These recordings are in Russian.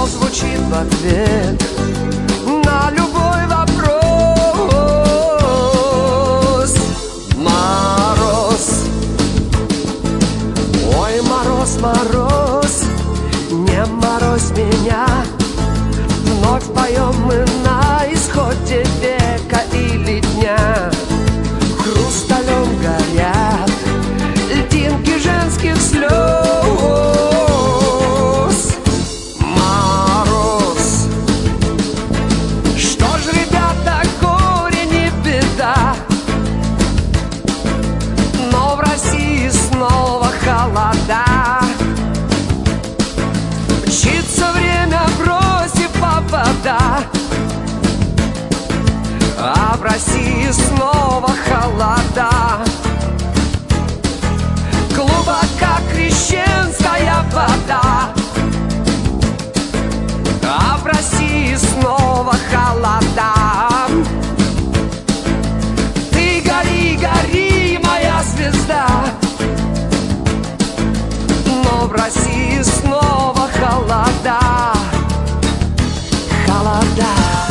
звучит в ответ на любой вопрос. Мороз, ой, мороз, мороз, не морозь меня. Вновь поем мы на исходе века или дня. Хрусталем горят льдинки женских слез. Мороз, что ж, ребята, горе не беда, но в России снова холода. Мчится время, бросив повода, а в России снова холода. Глубока крещенская вода, а в России снова холода. Ты гори, гори, моя звезда, но в России снова холода. Холода.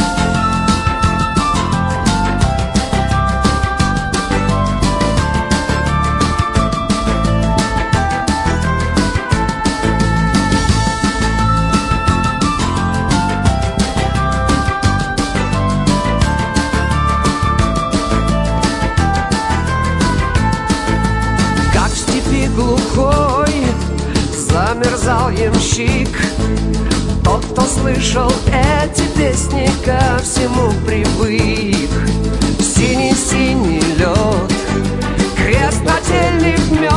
Как в степи глухой замерзал ямщик, тот, кто слышал эти песни, ко всему привык. Синий-синий лед, крест нательных мерз.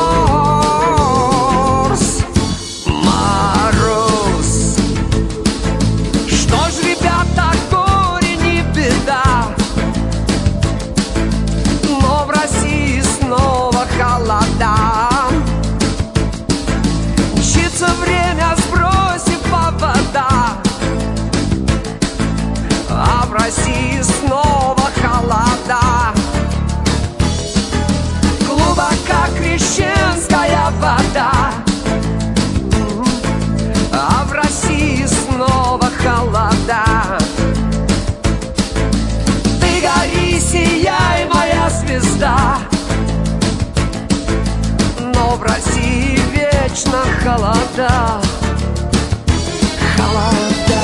Мороз, что ж, ребята, горе не беда, но в России снова холода. Мчится время, сбросив повода, а в России снова холода. Глубока крещенская вода, а в России снова холода. Ты гори, сияй, моя звезда, но в России вечно холода. Холода.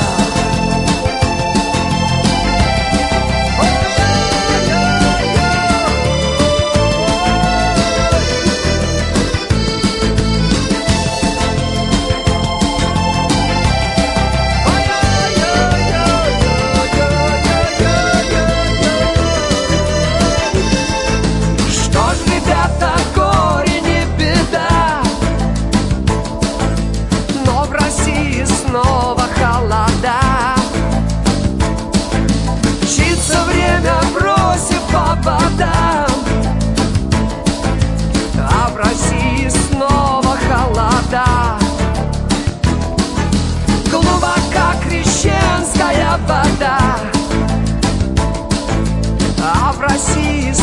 Что ж, ребята, горе не беда, но в России снова холода. Мчится время, бросив повода, а в России снова холода. Глубока крещенская вода, а в России